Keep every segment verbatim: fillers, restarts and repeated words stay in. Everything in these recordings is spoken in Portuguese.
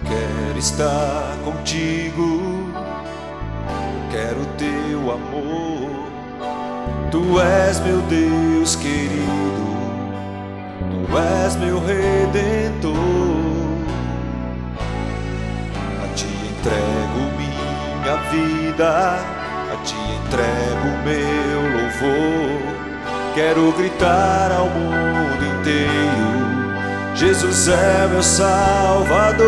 Quero estar contigo, quero teu amor. Tu és meu Deus querido, tu és meu Redentor. A ti entrego minha vida, a ti entrego meu louvor. Quero gritar ao mundo inteiro: Jesus é meu Salvador.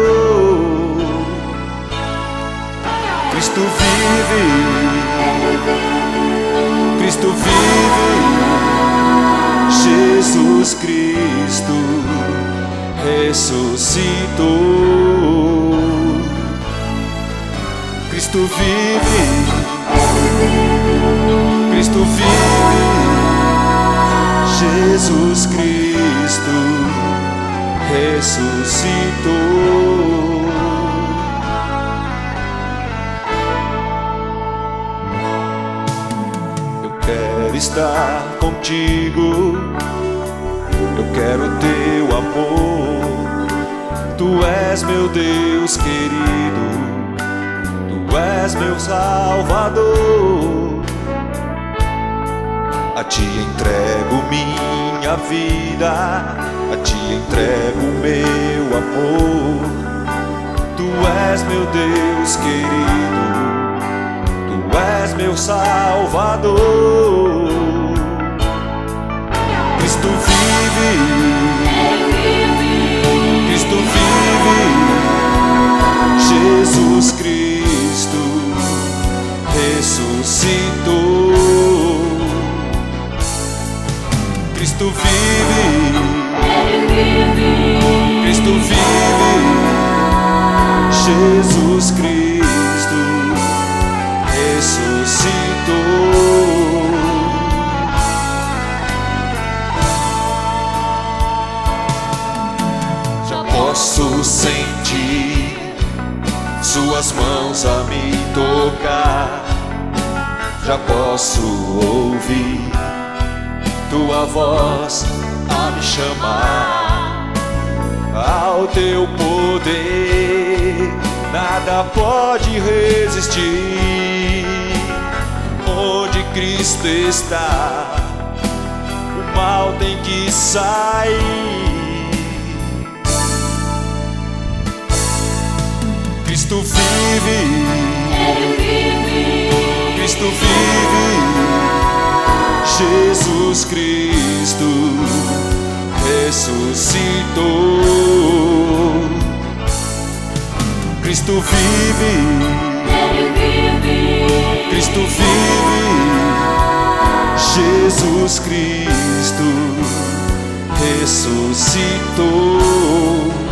Cristo vive, Cristo vive, Jesus Cristo ressuscitou. Cristo vive, Cristo vive, Jesus Cristo ressuscitou. Eu quero estar contigo, eu quero teu amor. Tu és meu Deus querido, tu és meu Salvador. A ti entrego minha vida, a ti entrego meu amor. Tu és meu Deus querido, tu és meu Salvador. Cristo vive, Cristo vive, Jesus Cristo ressuscitou. Cristo vive, Cristo vive, Jesus Cristo ressuscitou. Já posso sentir suas mãos a me tocar, já posso ouvir tua voz a me chamar. Ao teu poder nada pode resistir. Onde Cristo está, o mal tem que sair. Cristo vive, Cristo vive, Jesus Cristo ressuscitou. Cristo vive, Cristo vive, Jesus Cristo ressuscitou.